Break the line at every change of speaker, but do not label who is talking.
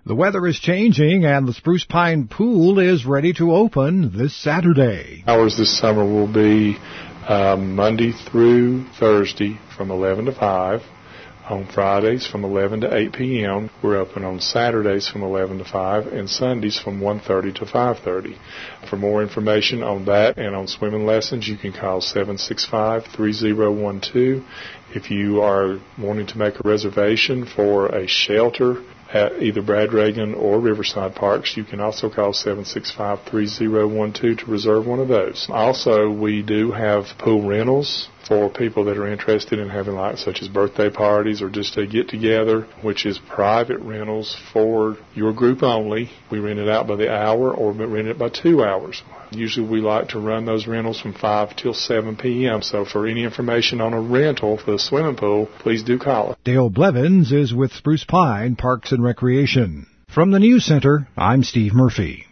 The weather is changing and the Spruce Pine Pool is ready to open this Saturday.
Hours this summer will be Monday through Thursday from 11 to 5. On Fridays from 11 to 8 p.m. We're open on Saturdays from 11 to 5 and Sundays from 1:30 to 5:30. For more information on that and on swimming lessons, you can call 765-3012. If you are wanting to make a reservation for a shelter at either Brad Reagan or Riverside Parks, you can also call 765-3012 to reserve one of those. Also, we do have pool rentals for people that are interested in having such as birthday parties or just a get-together, which is private rentals for your group only. We rent it out by the hour or rent it by 2 hours. Usually we like to run those rentals from 5 till 7 p.m. So for any information on a rental for the swimming pool, please do call us.
Dale Blevins is with Spruce Pine Parks and Recreation. From the News Center, I'm Steve Murphy.